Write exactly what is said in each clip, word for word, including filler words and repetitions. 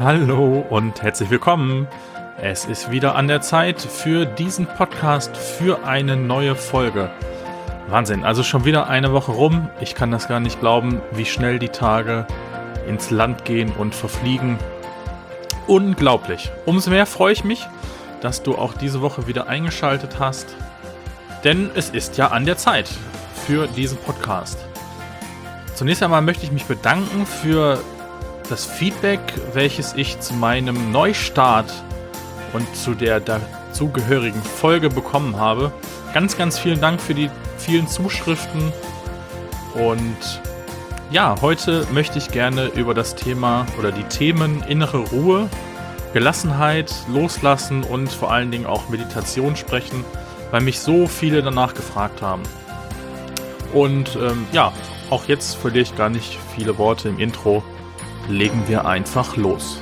Hallo und herzlich willkommen. Es ist wieder an der Zeit für diesen Podcast, für eine neue Folge. Wahnsinn, also schon wieder eine Woche rum. Ich kann das gar nicht glauben, wie schnell die Tage ins Land gehen und verfliegen. Unglaublich. Umso mehr freue ich mich, dass du auch diese Woche wieder eingeschaltet hast. Denn es ist ja an der Zeit für diesen Podcast. Zunächst einmal möchte ich mich bedanken für das Feedback, welches ich zu meinem Neustart und zu der dazugehörigen Folge bekommen habe. Ganz, ganz vielen Dank für die vielen Zuschriften. Und ja, heute möchte ich gerne über das Thema oder die Themen innere Ruhe, Gelassenheit, Loslassen und vor allen Dingen auch Meditation sprechen, weil mich so viele danach gefragt haben. Und ähm, ja, auch jetzt verliere ich gar nicht viele Worte im Intro. Legen wir einfach los.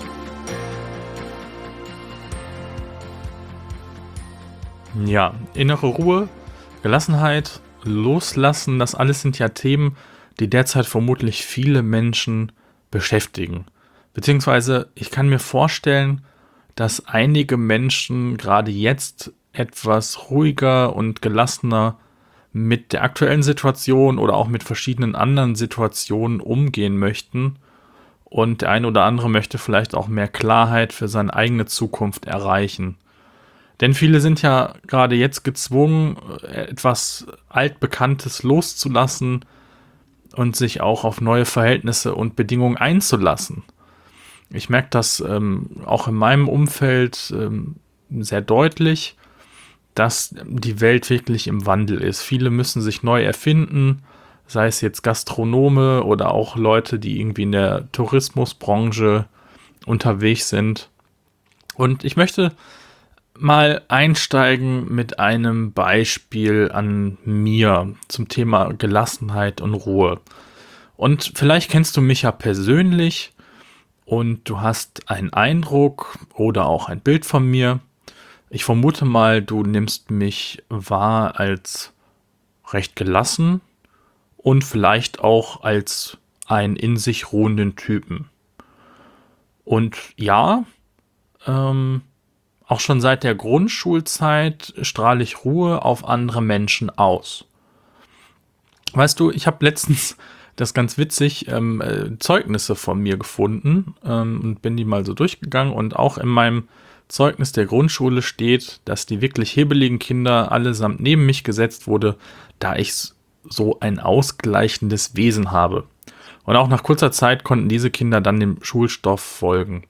Ja, innere Ruhe, Gelassenheit, Loslassen, das alles sind ja Themen, die derzeit vermutlich viele Menschen beschäftigen. Beziehungsweise ich kann mir vorstellen, dass einige Menschen gerade jetzt etwas ruhiger und gelassener mit der aktuellen Situation oder auch mit verschiedenen anderen Situationen umgehen möchten. Und der eine oder andere möchte vielleicht auch mehr Klarheit für seine eigene Zukunft erreichen. Denn viele sind ja gerade jetzt gezwungen, etwas Altbekanntes loszulassen und sich auch auf neue Verhältnisse und Bedingungen einzulassen. Ich merke das ähm, auch in meinem Umfeld ähm, sehr deutlich, dass die Welt wirklich im Wandel ist. Viele müssen sich neu erfinden, sei es jetzt Gastronome oder auch Leute, die irgendwie in der Tourismusbranche unterwegs sind. Und ich möchte mal einsteigen mit einem Beispiel an mir zum Thema Gelassenheit und Ruhe. Und vielleicht kennst du mich ja persönlich und du hast einen Eindruck oder auch ein Bild von mir. Ich vermute mal, du nimmst mich wahr als recht gelassen und vielleicht auch als einen in sich ruhenden Typen. Und ja, ähm, auch schon seit der Grundschulzeit strahle ich Ruhe auf andere Menschen aus. Weißt du, ich habe letztens, das ist ganz witzig, ähm, äh, Zeugnisse von mir gefunden ähm, und bin die mal so durchgegangen und auch in meinem Zeugnis der Grundschule steht, dass die wirklich hebeligen Kinder allesamt neben mich gesetzt wurde, da ich so ein ausgleichendes Wesen habe. Und auch nach kurzer Zeit konnten diese Kinder dann dem Schulstoff folgen.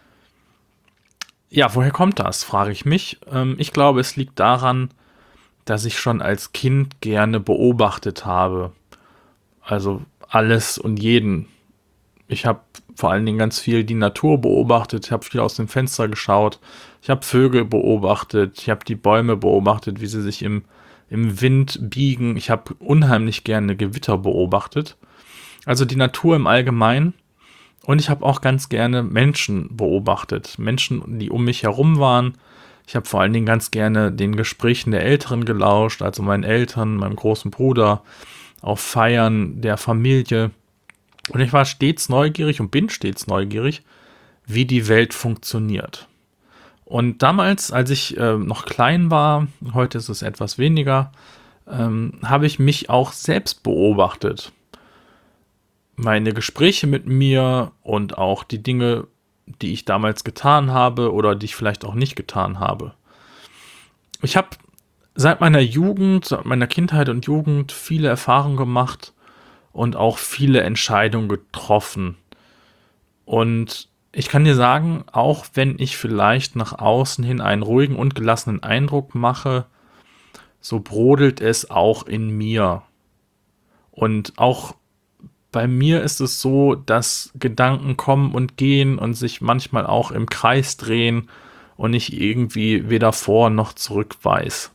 Ja, woher kommt das, frage ich mich. Ähm, ich glaube, es liegt daran, dass ich schon als Kind gerne beobachtet habe. Also alles und jeden. Ich habe vor allen Dingen ganz viel die Natur beobachtet, ich habe viel aus dem Fenster geschaut, ich habe Vögel beobachtet, ich habe die Bäume beobachtet, wie sie sich im im Wind biegen. Ich habe unheimlich gerne Gewitter beobachtet. Also die Natur im Allgemeinen. Und ich habe auch ganz gerne Menschen beobachtet. Menschen, die um mich herum waren. Ich habe vor allen Dingen ganz gerne den Gesprächen der Älteren gelauscht, also meinen Eltern, meinem großen Bruder, auf Feiern der Familie. Und ich war stets neugierig und bin stets neugierig, wie die Welt funktioniert. Und damals, als ich äh, noch klein war, heute ist es etwas weniger, ähm, habe ich mich auch selbst beobachtet. Meine Gespräche mit mir und auch die Dinge, die ich damals getan habe oder die ich vielleicht auch nicht getan habe. Ich habe seit meiner Jugend, seit meiner Kindheit und Jugend viele Erfahrungen gemacht und auch viele Entscheidungen getroffen. Und ich kann dir sagen, auch wenn ich vielleicht nach außen hin einen ruhigen und gelassenen Eindruck mache, so brodelt es auch in mir. Und auch bei mir ist es so, dass Gedanken kommen und gehen und sich manchmal auch im Kreis drehen und ich irgendwie weder vor noch zurück weiß.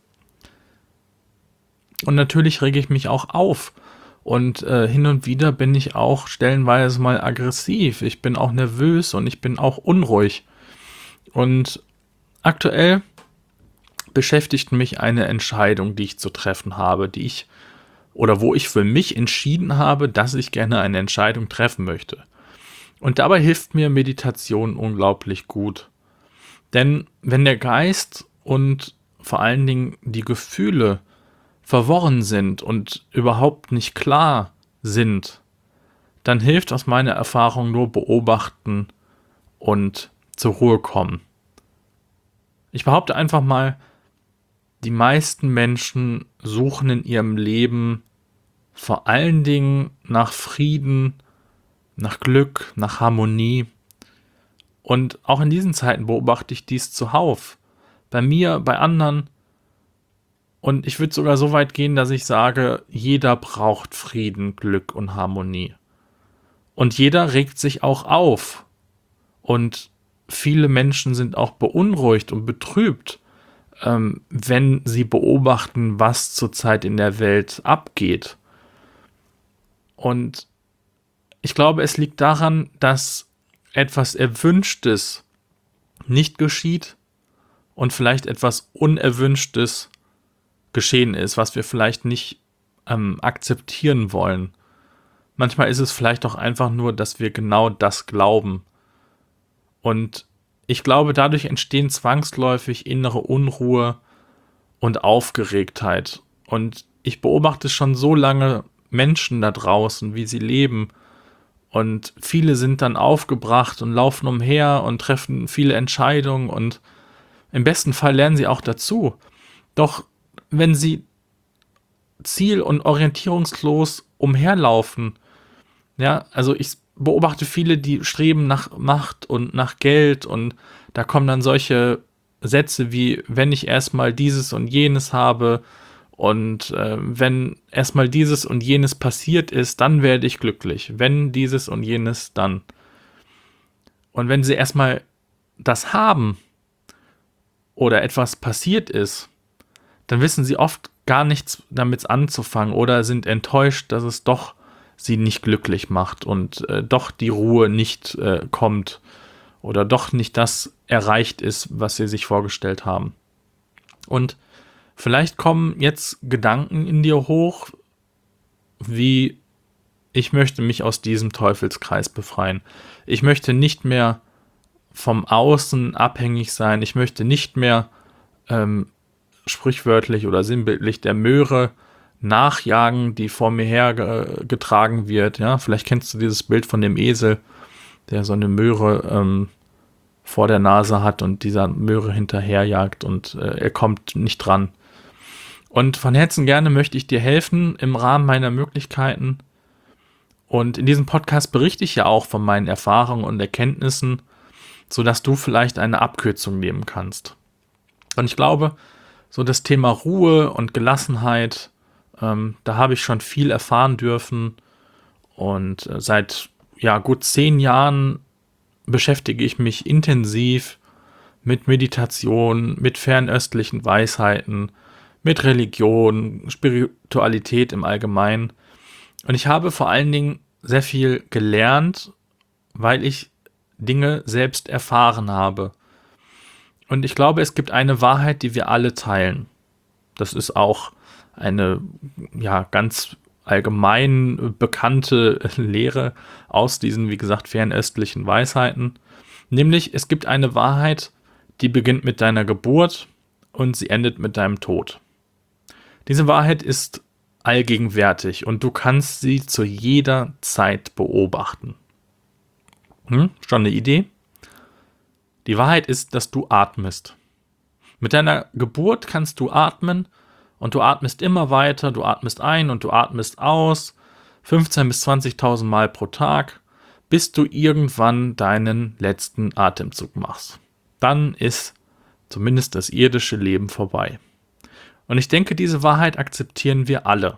Und natürlich rege ich mich auch auf. Und äh, hin und wieder bin ich auch stellenweise mal aggressiv. Ich bin auch nervös und ich bin auch unruhig. Und aktuell beschäftigt mich eine Entscheidung, die ich zu treffen habe, die ich oder wo ich für mich entschieden habe, dass ich gerne eine Entscheidung treffen möchte. Und dabei hilft mir Meditation unglaublich gut. Denn wenn der Geist und vor allen Dingen die Gefühle verworren sind und überhaupt nicht klar sind, dann hilft aus meiner Erfahrung nur beobachten und zur Ruhe kommen. Ich behaupte einfach mal, die meisten Menschen suchen in ihrem Leben vor allen Dingen nach Frieden, nach Glück, nach Harmonie. Und auch in diesen Zeiten beobachte ich dies zuhauf. Bei mir, bei anderen. Und ich würde sogar so weit gehen, dass ich sage, jeder braucht Frieden, Glück und Harmonie. Und jeder regt sich auch auf. Und viele Menschen sind auch beunruhigt und betrübt, ähm, wenn sie beobachten, was zurzeit in der Welt abgeht. Und ich glaube, es liegt daran, dass etwas Erwünschtes nicht geschieht und vielleicht etwas Unerwünschtes geschehen ist, was wir vielleicht nicht ähm, akzeptieren wollen. Manchmal ist es vielleicht auch einfach nur, dass wir genau das glauben. Und ich glaube, dadurch entstehen zwangsläufig innere Unruhe und Aufgeregtheit. Und ich beobachte schon so lange Menschen da draußen, wie sie leben. Und viele sind dann aufgebracht und laufen umher und treffen viele Entscheidungen. Und im besten Fall lernen sie auch dazu. Doch wenn sie ziel- und orientierungslos umherlaufen, ja, also ich beobachte viele, die streben nach Macht und nach Geld und da kommen dann solche Sätze wie, wenn ich erstmal dieses und jenes habe und äh, wenn erstmal dieses und jenes passiert ist, dann werde ich glücklich. Wenn dieses und jenes, dann. Und wenn sie erstmal das haben oder etwas passiert ist, dann wissen sie oft gar nichts damit anzufangen oder sind enttäuscht, dass es doch sie nicht glücklich macht und äh, doch die Ruhe nicht äh, kommt oder doch nicht das erreicht ist, was sie sich vorgestellt haben. Und vielleicht kommen jetzt Gedanken in dir hoch, wie ich möchte mich aus diesem Teufelskreis befreien. Ich möchte nicht mehr vom Außen abhängig sein. Ich möchte nicht mehr ähm, sprichwörtlich oder sinnbildlich der Möhre nachjagen, die vor mir hergetragen wird. Ja, vielleicht kennst du dieses Bild von dem Esel, der so eine Möhre ähm, vor der Nase hat und dieser Möhre hinterherjagt und äh, er kommt nicht dran. Und von Herzen gerne möchte ich dir helfen im Rahmen meiner Möglichkeiten. Und in diesem Podcast berichte ich ja auch von meinen Erfahrungen und Erkenntnissen, sodass du vielleicht eine Abkürzung nehmen kannst. Und ich glaube, so das Thema Ruhe und Gelassenheit, ähm, da habe ich schon viel erfahren dürfen. Und äh, seit ja, gut zehn Jahren beschäftige ich mich intensiv mit Meditation, mit fernöstlichen Weisheiten, mit Religion, Spiritualität im Allgemeinen. Und ich habe vor allen Dingen sehr viel gelernt, weil ich Dinge selbst erfahren habe. Und ich glaube, es gibt eine Wahrheit, die wir alle teilen. Das ist auch eine ja, ganz allgemein bekannte Lehre aus diesen, wie gesagt, fernöstlichen Weisheiten. Nämlich, es gibt eine Wahrheit, die beginnt mit deiner Geburt und sie endet mit deinem Tod. Diese Wahrheit ist allgegenwärtig und du kannst sie zu jeder Zeit beobachten. Hm? Schon eine Idee? Die Wahrheit ist, dass du atmest. Mit deiner Geburt kannst du atmen und du atmest immer weiter, du atmest ein und du atmest aus, fünfzehntausend bis zwanzigtausend Mal pro Tag, bis du irgendwann deinen letzten Atemzug machst. Dann ist zumindest das irdische Leben vorbei. Und ich denke, diese Wahrheit akzeptieren wir alle.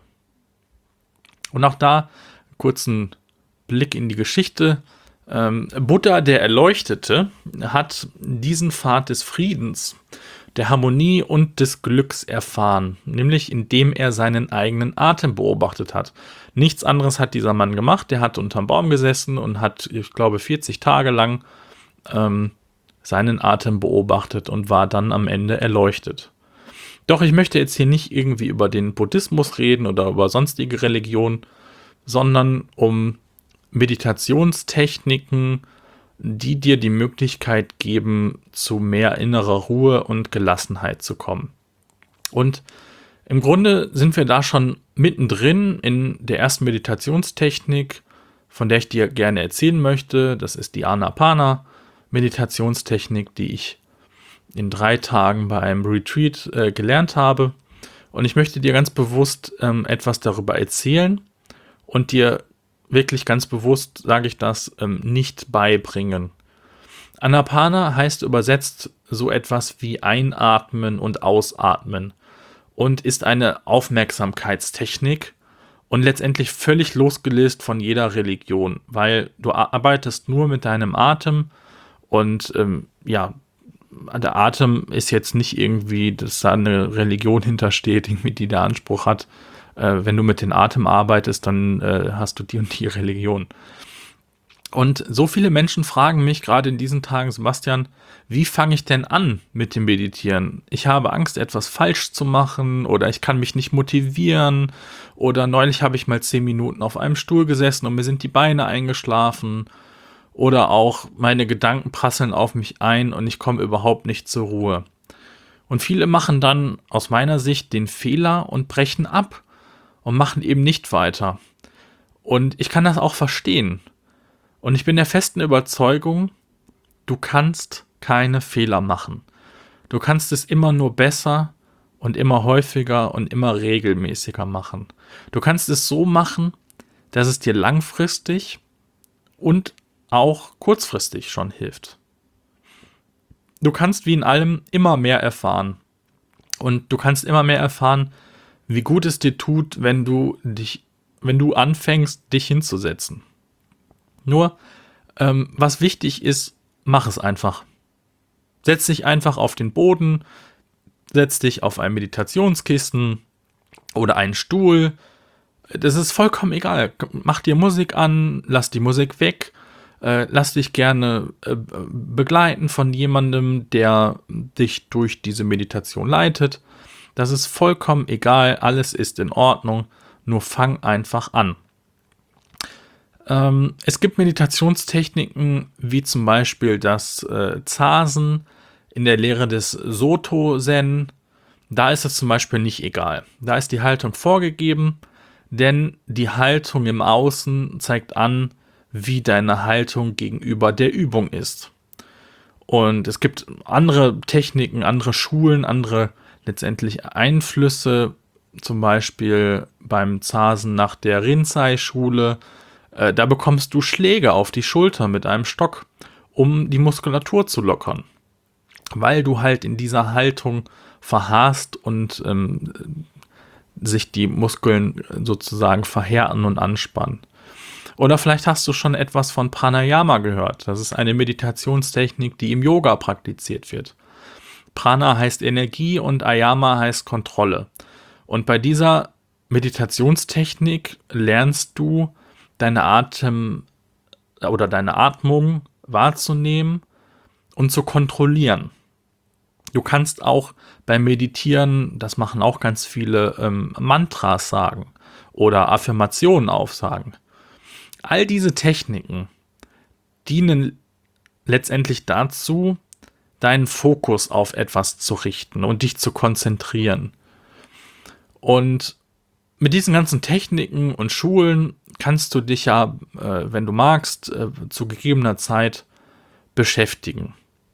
Und auch da einen kurzen Blick in die Geschichte. Ähm, Buddha, der Erleuchtete, hat diesen Pfad des Friedens, der Harmonie und des Glücks erfahren, nämlich indem er seinen eigenen Atem beobachtet hat. Nichts anderes hat dieser Mann gemacht. Der hat unterm Baum gesessen und hat, ich glaube, vierzig Tage lang ähm, seinen Atem beobachtet und war dann am Ende erleuchtet. Doch ich möchte jetzt hier nicht irgendwie über den Buddhismus reden oder über sonstige Religionen, sondern um Meditationstechniken, die dir die Möglichkeit geben, zu mehr innerer Ruhe und Gelassenheit zu kommen. Und im Grunde sind wir da schon mittendrin in der ersten Meditationstechnik, von der ich dir gerne erzählen möchte. Das ist die Anapana-Meditationstechnik, die ich in drei Tagen bei einem Retreat äh, gelernt habe. Und ich möchte dir ganz bewusst ähm, etwas darüber erzählen und dir wirklich ganz bewusst, sage ich das, ähm, nicht beibringen. Anapana heißt übersetzt so etwas wie Einatmen und Ausatmen und ist eine Aufmerksamkeitstechnik und letztendlich völlig losgelöst von jeder Religion, weil du arbeitest nur mit deinem Atem und ähm, ja, der Atem ist jetzt nicht irgendwie, dass da eine Religion hintersteht, irgendwie, die der Anspruch hat, äh, wenn du mit dem Atem arbeitest, dann äh, hast du die und die Religion. Und so viele Menschen fragen mich gerade in diesen Tagen, Sebastian, wie fange ich denn an mit dem Meditieren? Ich habe Angst, etwas falsch zu machen oder ich kann mich nicht motivieren oder neulich habe ich mal zehn Minuten auf einem Stuhl gesessen und mir sind die Beine eingeschlafen oder auch meine Gedanken prasseln auf mich ein und ich komme überhaupt nicht zur Ruhe. Und viele machen dann aus meiner Sicht den Fehler und brechen ab und machen eben nicht weiter. Und ich kann das auch verstehen. Und ich bin der festen Überzeugung, du kannst keine Fehler machen. Du kannst es immer nur besser und immer häufiger und immer regelmäßiger machen. Du kannst es so machen, dass es dir langfristig und auch kurzfristig schon hilft. Du kannst wie in allem immer mehr erfahren. Und du kannst immer mehr erfahren, wie gut es dir tut, wenn du dich, wenn du anfängst, dich hinzusetzen. Nur, ähm, was wichtig ist, mach es einfach. Setz dich einfach auf den Boden, setz dich auf ein Meditationskissen oder einen Stuhl. Das ist vollkommen egal. Mach dir Musik an, lass die Musik weg. Äh, lass dich gerne äh, begleiten von jemandem, der dich durch diese Meditation leitet. Das ist vollkommen egal, alles ist in Ordnung, nur fang einfach an. Ähm, es gibt Meditationstechniken wie zum Beispiel das äh, Zasen in der Lehre des Soto-Zen. Da ist es zum Beispiel nicht egal. Da ist die Haltung vorgegeben, denn die Haltung im Außen zeigt an, wie deine Haltung gegenüber der Übung ist. Und es gibt andere Techniken, andere Schulen, andere letztendlich Einflüsse, zum Beispiel beim Zasen nach der Rinzai-Schule. Äh, da bekommst du Schläge auf die Schulter mit einem Stock, um die Muskulatur zu lockern, weil du halt in dieser Haltung verharrst und ähm, sich die Muskeln sozusagen verhärten und anspannen. Oder vielleicht hast du schon etwas von Pranayama gehört. Das ist eine Meditationstechnik, die im Yoga praktiziert wird. Prana heißt Energie und Ayama heißt Kontrolle. Und bei dieser Meditationstechnik lernst du deine Atem oder deine Atmung wahrzunehmen und zu kontrollieren. Du kannst auch beim Meditieren, das machen auch ganz viele, ähm, Mantras sagen oder Affirmationen aufsagen. All diese Techniken dienen letztendlich dazu, deinen Fokus auf etwas zu richten und dich zu konzentrieren. Und mit diesen ganzen Techniken und Schulen kannst du dich ja, äh, wenn du magst, äh, zu gegebener Zeit beschäftigen.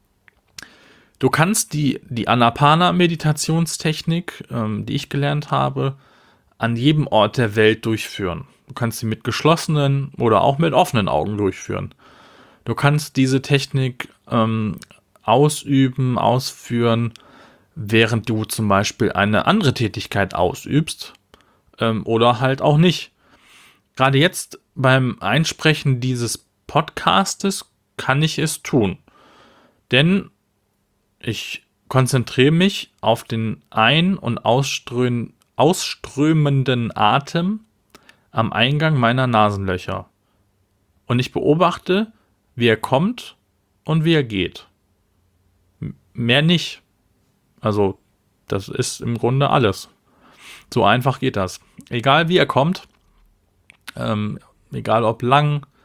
Du kannst die, die Anapana-Meditationstechnik, ähm, die ich gelernt habe, an jedem Ort der Welt durchführen. Du kannst sie mit geschlossenen oder auch mit offenen Augen durchführen. Du kannst diese Technik ähm, ausüben, ausführen, während du zum Beispiel eine andere Tätigkeit ausübst ähm, oder halt auch nicht. Gerade jetzt beim Einsprechen dieses Podcastes kann ich es tun. Denn ich konzentriere mich auf den ein- und ausström- ausströmenden Atem am Eingang meiner Nasenlöcher. Und ich beobachte, wie er kommt und wie er geht. M- Mehr nicht. Also, das ist im Grunde alles. So einfach geht das. Egal wie er kommt, ähm, egal ob lang,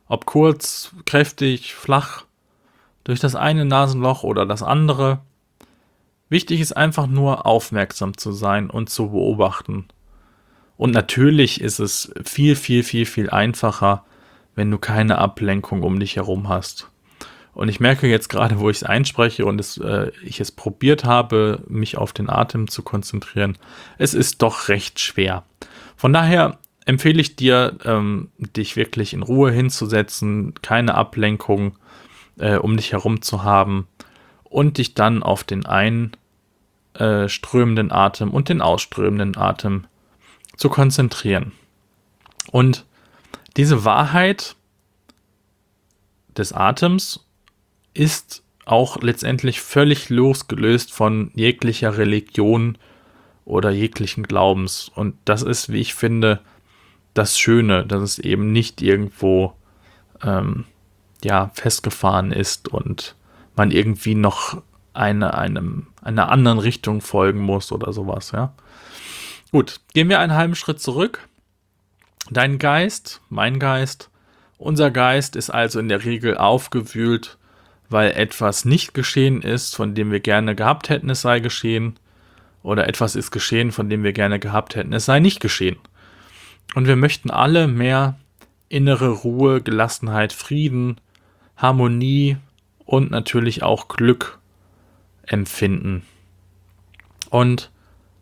Ob kurz, kräftig, flach, durch das eine Nasenloch oder das andere. Wichtig ist einfach nur, aufmerksam zu sein und zu beobachten. Und natürlich ist es viel, viel, viel, viel einfacher, wenn du keine Ablenkung um dich herum hast. Und ich merke jetzt gerade, wo ich es einspreche und es, äh, ich es probiert habe, mich auf den Atem zu konzentrieren, es ist doch recht schwer. Von daher empfehle ich dir, ähm, dich wirklich in Ruhe hinzusetzen, keine Ablenkung äh, um dich herum zu haben und dich dann auf den einströmenden Atem und den ausströmenden Atem zu konzentrieren. Und diese Wahrheit des Atems ist auch letztendlich völlig losgelöst von jeglicher Religion oder jeglichen Glaubens. Und das ist, wie ich finde, das Schöne, dass es eben nicht irgendwo ähm, ja, festgefahren ist und man irgendwie noch eine, einem, einer anderen Richtung folgen muss oder sowas. Ja? Gut, gehen wir einen halben Schritt zurück. Dein Geist, mein Geist, unser Geist ist also in der Regel aufgewühlt, weil etwas nicht geschehen ist, von dem wir gerne gehabt hätten, es sei geschehen, oder etwas ist geschehen, von dem wir gerne gehabt hätten, es sei nicht geschehen. Und wir möchten alle mehr innere Ruhe, Gelassenheit, Frieden, Harmonie und natürlich auch Glück empfinden. Und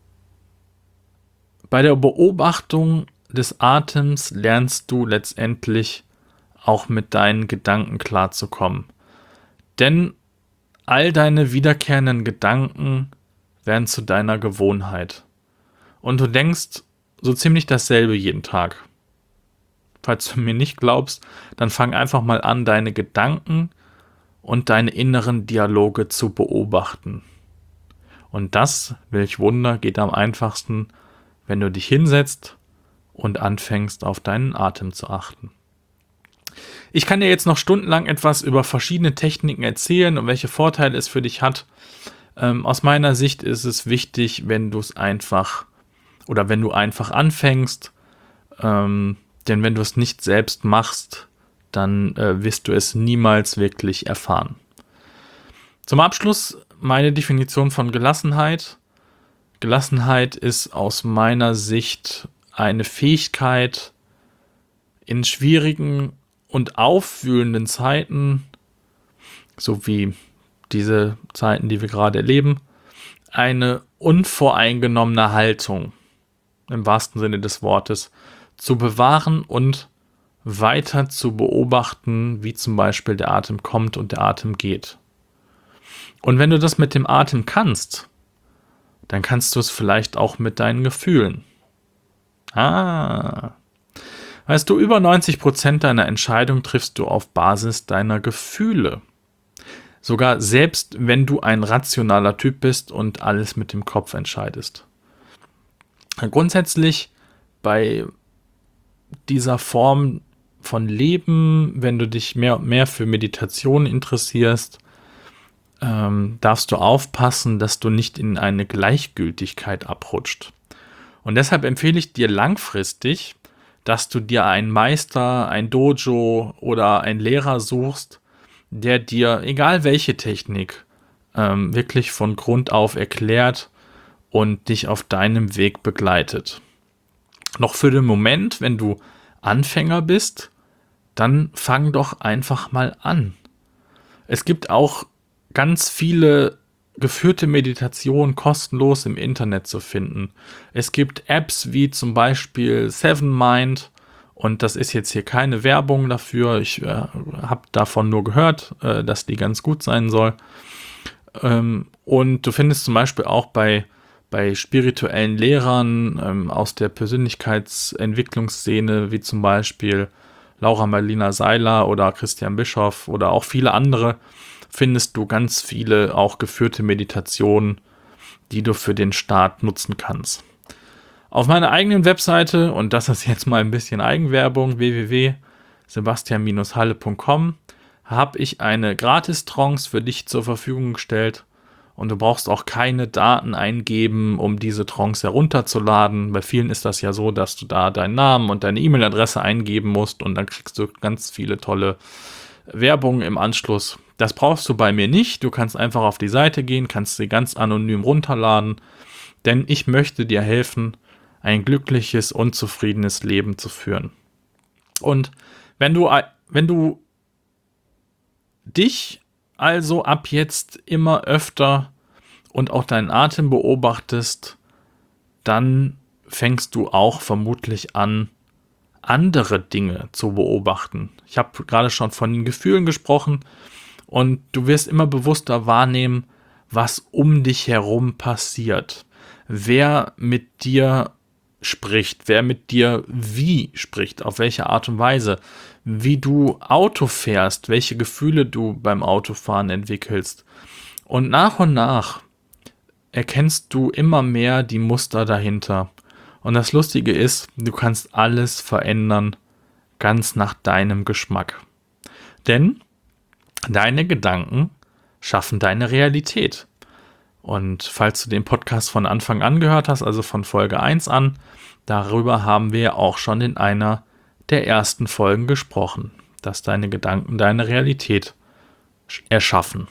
bei der Beobachtung des Atems lernst du letztendlich auch mit deinen Gedanken klarzukommen. Denn all deine wiederkehrenden Gedanken werden zu deiner Gewohnheit. Und du denkst so ziemlich dasselbe jeden Tag. Falls du mir nicht glaubst, dann fang einfach mal an, deine Gedanken und deine inneren Dialoge zu beobachten. Und das, welch Wunder, geht am einfachsten, wenn du dich hinsetzt und anfängst, auf deinen Atem zu achten. Ich kann dir jetzt noch stundenlang etwas über verschiedene Techniken erzählen und welche Vorteile es für dich hat. Ähm, aus meiner Sicht ist es wichtig, wenn du es einfach oder wenn du einfach anfängst, ähm, denn wenn du es nicht selbst machst, dann äh, wirst du es niemals wirklich erfahren. Zum Abschluss meine Definition von Gelassenheit. Gelassenheit ist aus meiner Sicht eine Fähigkeit, in schwierigen und aufwühlenden Zeiten, so wie diese Zeiten, die wir gerade erleben, eine unvoreingenommene Haltung, im wahrsten Sinne des Wortes, zu bewahren und weiter zu beobachten, wie zum Beispiel der Atem kommt und der Atem geht. Und wenn du das mit dem Atem kannst, dann kannst du es vielleicht auch mit deinen Gefühlen. Ah, weißt du, über neunzig Prozent deiner Entscheidung triffst du auf Basis deiner Gefühle. Sogar selbst, wenn du ein rationaler Typ bist und alles mit dem Kopf entscheidest. Grundsätzlich bei dieser Form von Leben, wenn du dich mehr und mehr für Meditation interessierst, ähm, darfst du aufpassen, dass du nicht in eine Gleichgültigkeit abrutscht. Und deshalb empfehle ich dir langfristig, dass du dir einen Meister, ein Dojo oder einen Lehrer suchst, der dir, egal welche Technik, ähm, wirklich von Grund auf erklärt und dich auf deinem Weg begleitet. Noch für den Moment, wenn du Anfänger bist, dann fang doch einfach mal an. Es gibt auch ganz viele geführte Meditationen kostenlos im Internet zu finden. Es gibt Apps wie zum Beispiel Seven Mind und das ist jetzt hier keine Werbung dafür. Ich äh, habe davon nur gehört, äh, dass die ganz gut sein soll. Ähm, und du findest zum Beispiel auch bei, bei spirituellen Lehrern ähm, aus der Persönlichkeitsentwicklungsszene, wie zum Beispiel Laura Marlina Seiler oder Christian Bischoff oder auch viele andere, findest du ganz viele auch geführte Meditationen, die du für den Start nutzen kannst. Auf meiner eigenen Webseite, und das ist jetzt mal ein bisschen Eigenwerbung, w w w punkt sebastian Bindestrich halle punkt com, habe ich eine Gratis-Trance für dich zur Verfügung gestellt. Und du brauchst auch keine Daten eingeben, um diese Trance herunterzuladen. Bei vielen ist das ja so, dass du da deinen Namen und deine E-Mail-Adresse eingeben musst und dann kriegst du ganz viele tolle Werbung im Anschluss. Das brauchst du bei mir nicht. Du kannst einfach auf die Seite gehen, kannst sie ganz anonym runterladen, denn ich möchte dir helfen, ein glückliches und zufriedenes Leben zu führen. Und wenn du, wenn du dich also ab jetzt immer öfter und auch deinen Atem beobachtest, dann fängst du auch vermutlich an, andere Dinge zu beobachten. Ich habe gerade schon von den Gefühlen gesprochen und du wirst immer bewusster wahrnehmen, was um dich herum passiert. Wer mit dir spricht, wer mit dir wie spricht, auf welche Art und Weise, wie du Auto fährst, welche Gefühle du beim Autofahren entwickelst. Und nach und nach erkennst du immer mehr die Muster dahinter. Und das Lustige ist, du kannst alles verändern, ganz nach deinem Geschmack. Denn deine Gedanken schaffen deine Realität. Und falls du den Podcast von Anfang an gehört hast, also von Folge eins an, darüber haben wir auch schon in einer der ersten Folgen gesprochen, dass deine Gedanken deine Realität erschaffen.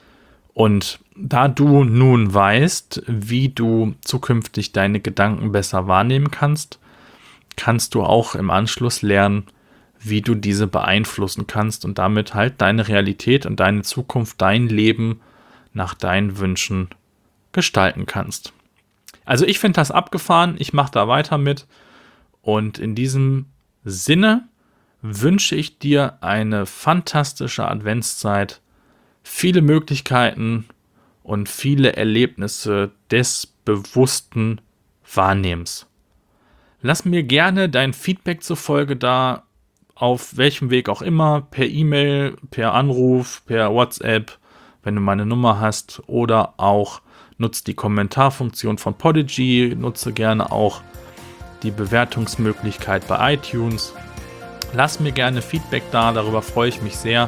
Und da du nun weißt, wie du zukünftig deine Gedanken besser wahrnehmen kannst, kannst du auch im Anschluss lernen, wie du diese beeinflussen kannst und damit halt deine Realität und deine Zukunft, dein Leben nach deinen Wünschen gestalten kannst. Also ich finde das abgefahren, ich mache da weiter mit und in diesem Sinne wünsche ich dir eine fantastische Adventszeit, viele Möglichkeiten und viele Erlebnisse des bewussten Wahrnehmens. Lass mir gerne dein Feedback zur Folge da, auf welchem Weg auch immer, per E-Mail, per Anruf, per WhatsApp, wenn du meine Nummer hast, oder auch nutze die Kommentarfunktion von Podigy, nutze gerne auch die Bewertungsmöglichkeit bei iTunes. Lass mir gerne Feedback da, darüber freue ich mich sehr.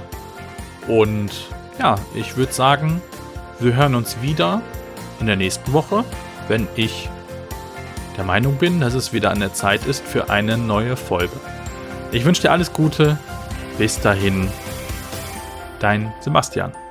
Und ja, ich würde sagen, wir hören uns wieder in der nächsten Woche, wenn ich der Meinung bin, dass es wieder an der Zeit ist für eine neue Folge. Ich wünsche dir alles Gute. Bis dahin, dein Sebastian.